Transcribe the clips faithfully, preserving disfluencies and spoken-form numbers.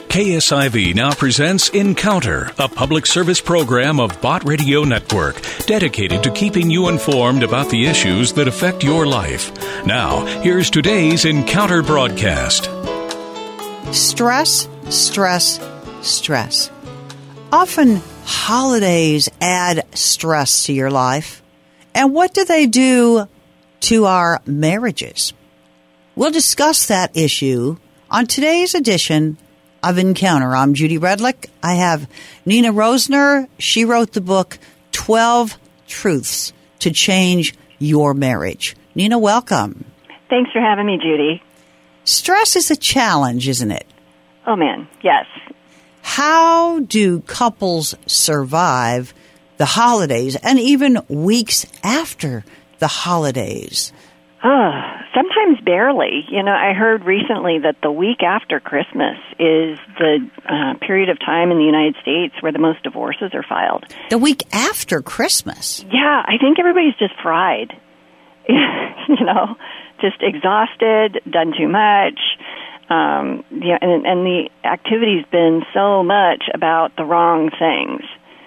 K S I V now presents Encounter, a public service program of Bott Radio Network, dedicated to keeping you informed about the issues that affect your life. Now, here's today's Encounter broadcast. Stress, stress, stress. Often, holidays add stress to your life. And what do they do to our marriages? We'll discuss that issue on today's edition of Encounter. I'm Judy Redlick. I have Nina Rosner. She wrote the book twelve Truths to Change Your Marriage. Nina, welcome. Thanks for having me, Judy. Stress is a challenge, isn't it? Oh, man, yes. How do couples survive the holidays and even weeks after the holidays? Oh, sometimes barely. You know, I heard recently that the week after Christmas is the uh, period of time in the United States where the most divorces are filed. The week after Christmas? Yeah, I think everybody's just fried. You know, just exhausted, done too much. Um, yeah, and, and the activity's been so much about the wrong things.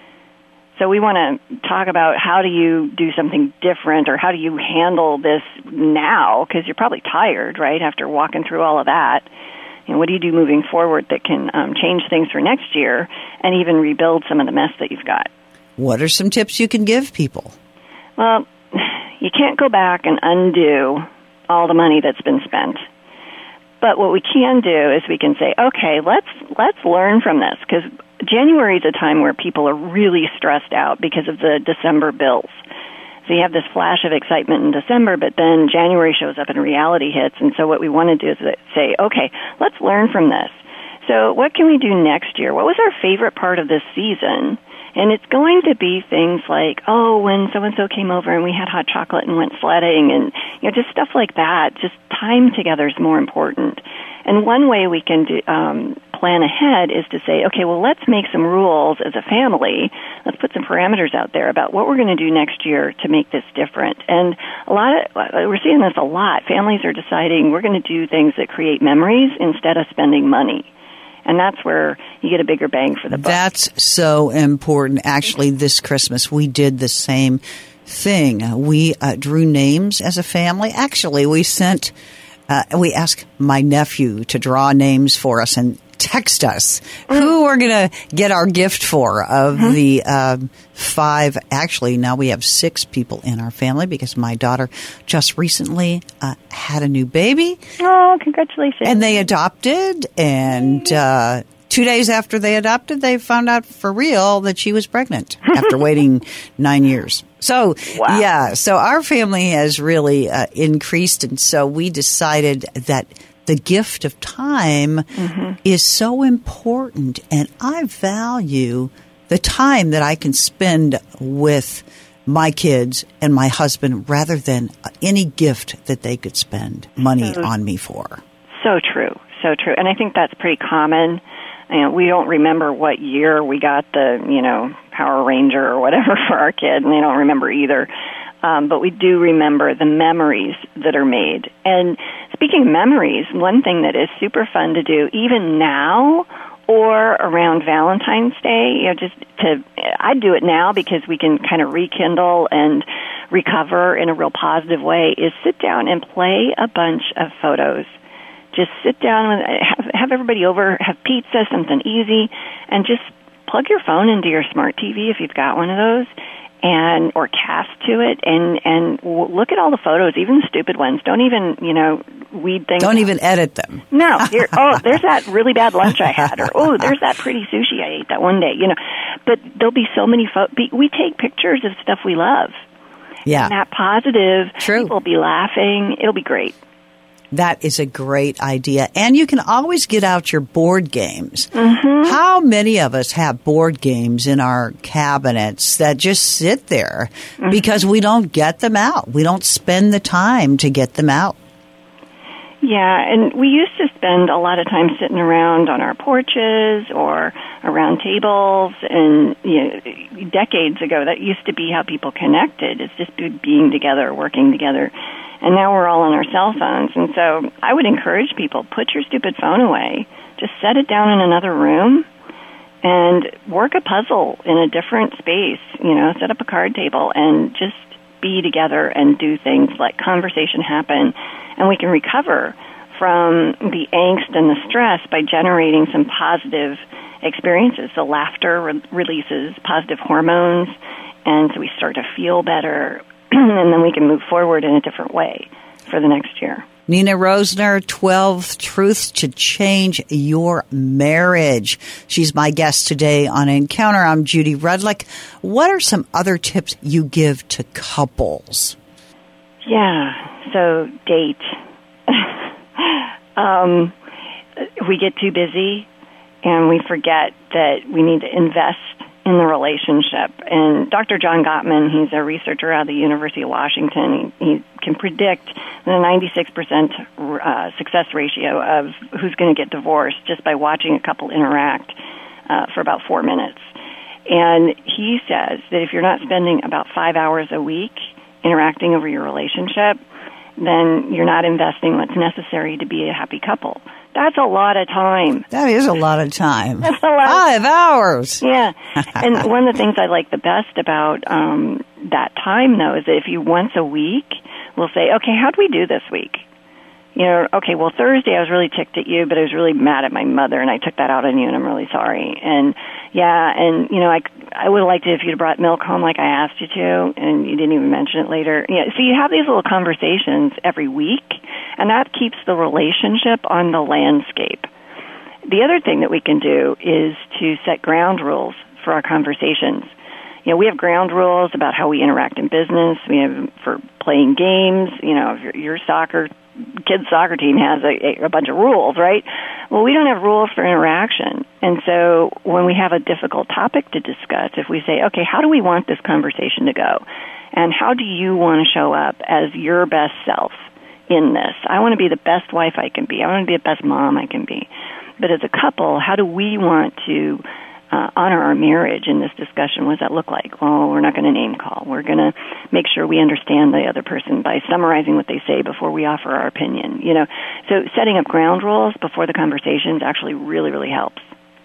So we want to talk about how do you do something different, or how do you handle this now, because you're probably tired, right, after walking through all of that. And what do you do moving forward that can um, change things for next year and even rebuild some of the mess that you've got? What are some tips you can give people? Well, you can't go back and undo all the money that's been spent. But what we can do is we can say, okay, let's let's learn from this, because January is a time where people are really stressed out because of the December bills. So you have this flash of excitement in December, but then January shows up and reality hits. And so what we want to do is say, okay, let's learn from this. So what can we do next year? What was our favorite part of this season? And it's going to be things like, oh, when so-and-so came over and we had hot chocolate and went sledding, and, you know, just stuff like that. Just time together is more important. And one way we can do, um, plan ahead is to say, okay, well, let's make some rules as a family. Let's put some parameters out there about what we're going to do next year to make this different. And a lot of, we're seeing this a lot. Families are deciding we're going to do things that create memories instead of spending money. And that's where you get a bigger bang for the buck. That's so important. Actually, this Christmas, we did the same thing. We uh, drew names as a family. Actually, we sent, uh, we asked my nephew to draw names for us and text us mm. who we're going to get our gift for of mm-hmm. the um, five. Actually, now we have six people in our family because my daughter just recently uh, had a new baby. Oh, congratulations. And they adopted, and uh, two days after they adopted, they found out for real that she was pregnant after waiting nine years. So, wow. yeah, so our family has really uh, increased, and so we decided that the gift of time mm-hmm. is so important, and I value the time that I can spend with my kids and my husband rather than any gift that they could spend money so, on me for. So true, so true. And I think that's pretty common. You know, we don't remember what year we got the, you know, Power Ranger or whatever for our kid, and they don't remember either. Um, but we do remember the memories that are made. And speaking of memories, one thing that is super fun to do, even now or around Valentine's Day, you know, just to, I do it now because we can kind of rekindle and recover in a real positive way, is sit down and play a bunch of photos. Just sit down, have, have everybody over, have pizza, something easy, and just plug your phone into your smart T V if you've got one of those, and or cast to it, and and look at all the photos, even the stupid ones. Don't even, you know, weed things. Don't out. even edit them. No. You're, oh, there's that really bad lunch I had, or oh, there's that pretty sushi I ate that one day. You know, but there'll be so many photos. We take pictures of stuff we love. Yeah. And that positive. True. People will be laughing. It'll be great. That is a great idea. And you can always get out your board games. Mm-hmm. How many of us have board games in our cabinets that just sit there mm-hmm. because we don't get them out? We don't spend the time to get them out. Yeah, and we used to spend a lot of time sitting around on our porches or around tables, and you know, decades ago, that used to be how people connected, is just being together, working together. And now we're all on our cell phones. And so I would encourage people, put your stupid phone away. Just set it down in another room and work a puzzle in a different space. You know, set up a card table and just be together and do things like conversation happen. And we can recover from the angst and the stress by generating some positive experiences. So laughter re- releases positive hormones, and so we start to feel better, and then we can move forward in a different way for the next year. Nina Rosner, twelve Truths to Change Your Marriage. She's my guest today on Encounter. I'm Judy Rudlick. What are some other tips you give to couples? Yeah, so date. um, we get too busy, and we forget that we need to invest in the relationship. And Doctor John Gottman, he's a researcher out of the University of Washington. He, he can predict the ninety-six percent uh, success ratio of who's going to get divorced just by watching a couple interact uh, for about four minutes. And he says that if you're not spending about five hours a week interacting over your relationship, then you're not investing what's necessary to be a happy couple. That's a lot of time. That is a lot of time. That's a lot. Five hours. Yeah. And one of the things I like the best about um, that time, though, is that if you once a week will say, okay, how'd we do this week? You know, okay, well, Thursday I was really ticked at you, but I was really mad at my mother, and I took that out on you, and I'm really sorry. And, yeah, and, you know, I, I would have liked it if you'd brought milk home like I asked you to, and you didn't even mention it later. Yeah, so you have these little conversations every week, and that keeps the relationship on the landscape. The other thing that we can do is to set ground rules for our conversations. You know, we have ground rules about how we interact in business. We have for playing games. You know, if your, your soccer kids' soccer team has a, a bunch of rules, right? Well, we don't have rules for interaction. And so when we have a difficult topic to discuss, if we say, okay, how do we want this conversation to go? And how do you want to show up as your best self in this? I want to be the best wife I can be. I want to be the best mom I can be. But as a couple, how do we want to Uh, honor our marriage in this discussion? What does that look like? Well, we're not going to name call. We're going to make sure we understand the other person by summarizing what they say before we offer our opinion. You know, so setting up ground rules before the conversations actually really, really helps.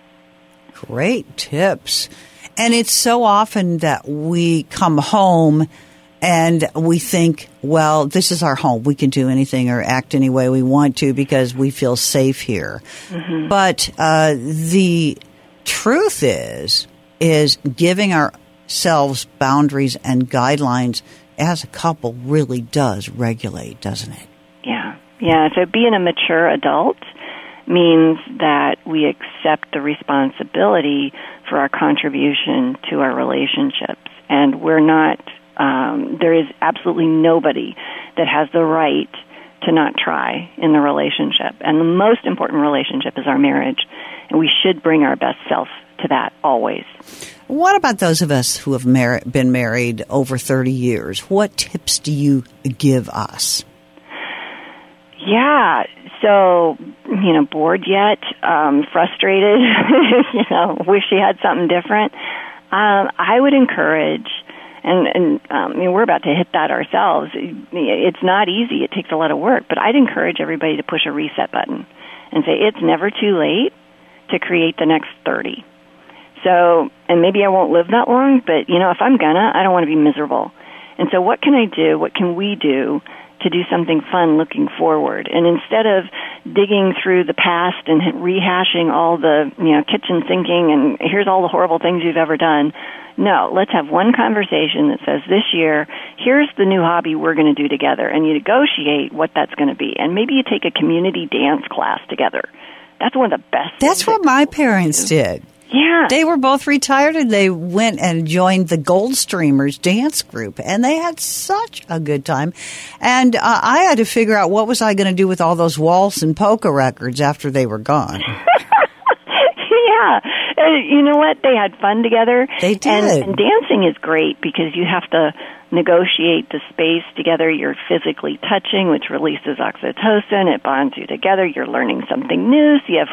Great tips. And it's so often that we come home and we think, well, this is our home. We can do anything or act any way we want to because we feel safe here. Mm-hmm. But uh, the truth is, is giving ourselves boundaries and guidelines as a couple really does regulate, doesn't it? Yeah. Yeah. So being a mature adult means that we accept the responsibility for our contribution to our relationships. And we're not, um, there is absolutely nobody that has the right to not try in the relationship. And the most important relationship is our marriage. And we should bring our best self to that always. What about those of us who have mar- been married over thirty years? What tips do you give us? Yeah. So, you know, bored yet, um, frustrated, you know, wish you had something different. Um, I would encourage, and, and um, I mean, we're about to hit that ourselves. It's not easy. It takes a lot of work. But I'd encourage everybody to push a reset button and say, it's never too late to create the next thirty. So, and maybe I won't live that long, but, you know, if I'm gonna, I don't want to be miserable. And so what can I do, what can we do to do something fun looking forward? And instead of digging through the past and rehashing all the, you know, kitchen sinking and here's all the horrible things you've ever done, no, let's have one conversation that says this year, here's the new hobby we're going to do together. And you negotiate what that's going to be. And maybe you take a community dance class together. That's one of the best. That's what my parents did. Yeah. They were both retired and they went and joined the Goldstreamers dance group and they had such a good time. And uh, I had to figure out what was I going to do with all those waltz and polka records after they were gone. Yeah. Uh, you know what? They had fun together. They did. And, and dancing is great because you have to negotiate the space together. You're physically touching, which releases oxytocin. It bonds you together. You're learning something new. So you have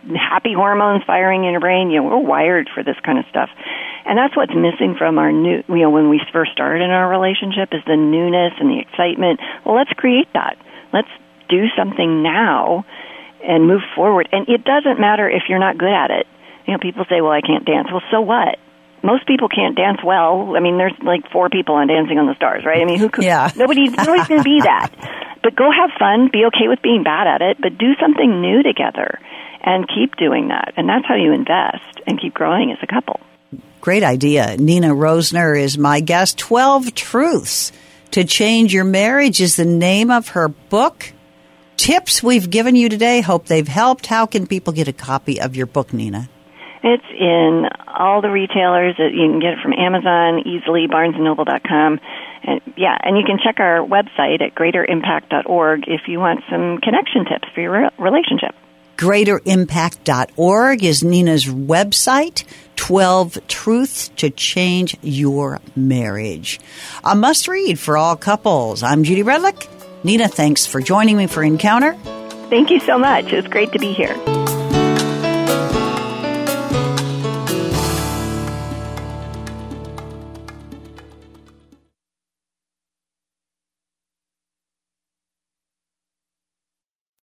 happy hormones firing in your brain. You know, we're wired for this kind of stuff. And that's what's missing from our new, you know, when we first started in our relationship is the newness and the excitement. Well, let's create that. Let's do something now and move forward. And it doesn't matter if you're not good at it. You know, people say, well, I can't dance. Well, so what? Most people can't dance well. I mean, there's like four people on Dancing on the Stars, right? I mean, who could, yeah. nobody's, nobody's going to be that. But go have fun, be okay with being bad at it, but do something new together and keep doing that. And that's how you invest and keep growing as a couple. Great idea. Nina Rosner is my guest. twelve Truths to Change Your Marriage is the name of her book. Tips we've given you today, hope they've helped. How can people get a copy of your book, Nina? It's in all the retailers. You can get it from Amazon, easily, barnes and noble dot com. And, yeah, and you can check our website at greater impact dot org if you want some connection tips for your re- relationship. greater impact dot org is Nina's website. twelve Truths to Change Your Marriage. A must-read for all couples. I'm Judy Redlick. Nina, thanks for joining me for Encounter. Thank you so much. It was great to be here.